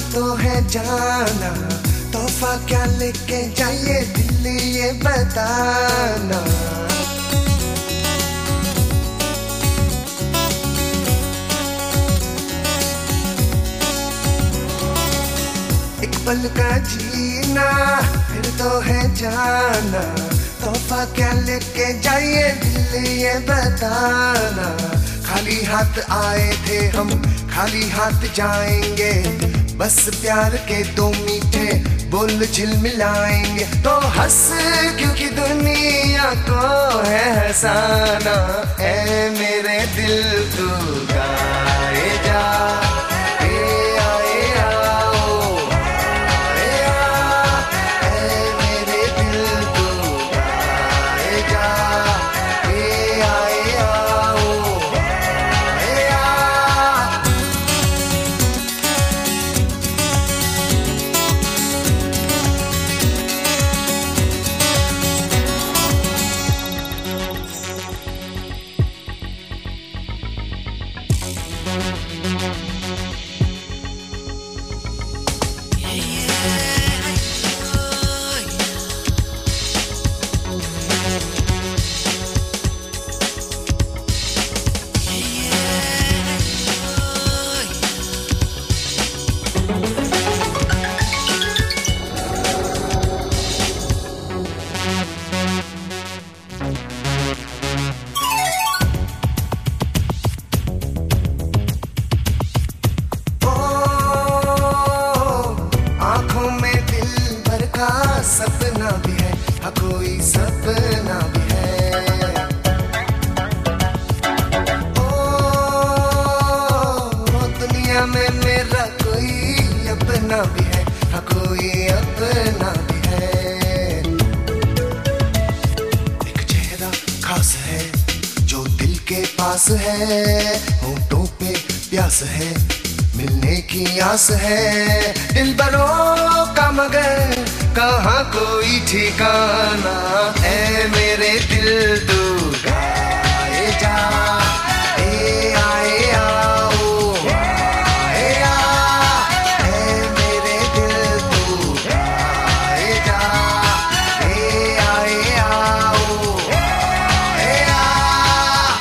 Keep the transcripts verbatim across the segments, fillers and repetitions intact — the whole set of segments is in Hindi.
तो है जाना, तोहफा क्या लेके जाइए दिल ये बताना। एक पल का जीना फिर तो है जाना, तोहफा क्या लेके जाइए दिल ये बताना। खाली हाथ आए थे हम, खाली हाथ जाएंगे, बस प्यार के दो मीठे बोल झिलमिलाएंगे। तो हंस क्योंकि दुनिया को है हंसाना, ऐ मेरे दिल तू गाए जा। सपना भी है, हाँ कोई सपना भी है। ओ, दुनिया में मेरा कोई अपना भी है, हाँ कोई अपना भी है। एक चेहरा खास है जो दिल के पास है, होठों पे प्यास है, मिलने की आस है। दिल बरों का मगर कहाँ कोई ठिकाना, ऐ मेरे दिल तू गाए जा। ए आए आओ आए आ, ऐ मेरे दिल तू गाए जा। ए आए आओ आए आ।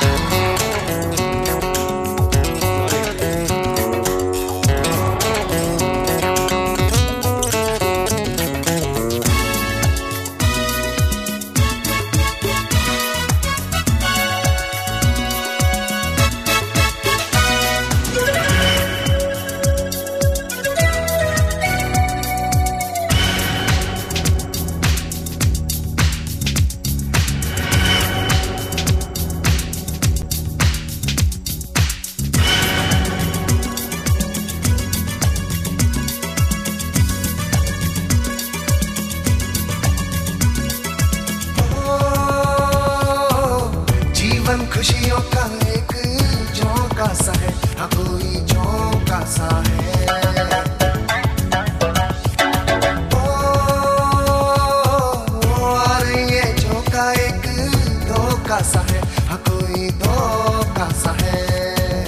खुशियों का एक झोंका सा है, हाँ कोई झोंका सा है। ओ, और ये झोंका एक धोखा सा है, हाँ कोई धोखा सा है।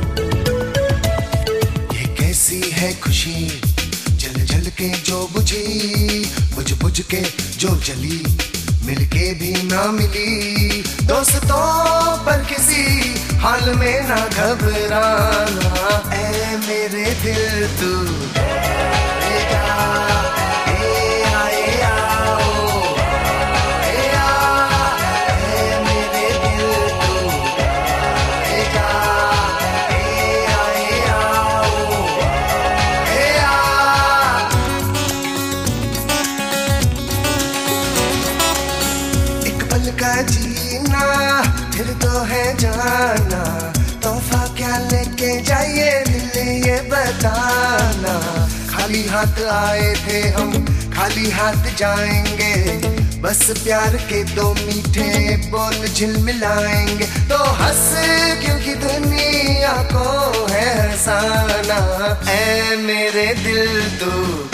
ये कैसी है खुशी जल जल के जो बुझी, बुझ बुझ के जो जली, मिलके भी ना मिली। दोस्तों पर किसी हाल में ना घबराना, ऐ मेरे दिल तू गाए जा। ए आए आओ आए आ, ऐ मेरे दिल तू गाए जा। ए आए आओ आए आ। एक पल का जीना फिर तो है जाना, तोहफा क्या लेके जाइए दिल ये बताना। खाली हाथ आए थे हम, खाली हाथ जाएंगे, बस प्यार के दो मीठे बोल झिलमिलाएंगे। तो हंस क्योंकि दुनिया को है हंसाना, ऐ मेरे दिल तू